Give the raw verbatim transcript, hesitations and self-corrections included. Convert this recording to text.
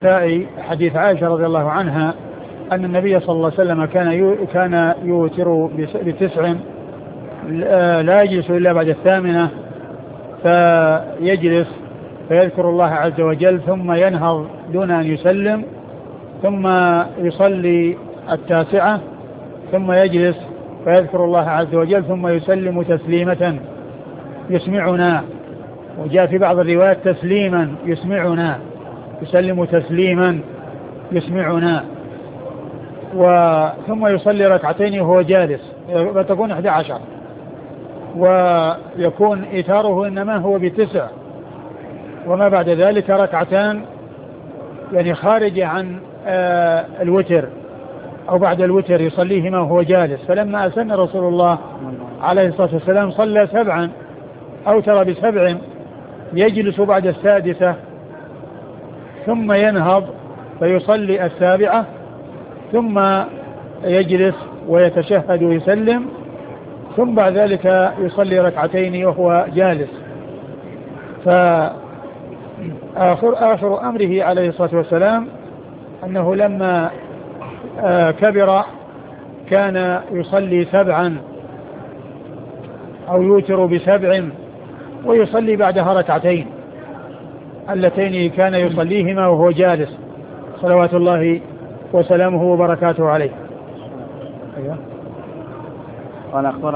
حديث عائشة رضي الله عنها أن النبي صلى الله عليه وسلم كان كان يوتر بتسع لا يجلس إلا بعد الثامنة، فيجلس فيذكر الله عز وجل ثم ينهض دون أن يسلم، ثم يصلي التاسعة ثم يجلس فيذكر الله عز وجل ثم يسلم تسليمة يسمعنا، وجاء في بعض الروايات تسليما يسمعنا، يسلم تسليما يسمعنا، ثم يصلي ركعتين وهو جالس فتكون احدى عشر، ويكون إيثاره إنما هو بتسع، وما بعد ذلك ركعتان يعني خارج عن آه الوتر أو بعد الوتر يصليهما وهو جالس. فلما أسن رسول الله عليه الصلاة والسلام صلى سبعا أوتر بسبع، يجلس بعد السادسة ثم ينهض فيصلي السابعة ثم يجلس ويتشهد ويسلم، ثم بعد ذلك يصلي ركعتين وهو جالس. فآخر آخر أمره عليه الصلاة والسلام أنه لما كبر كان يصلي سبعا أو يوتر بسبع ويصلي بعدها ركعتين اللتين كان يصليهما وهو جالس صلوات الله وسلامه وبركاته عليه. أيوة.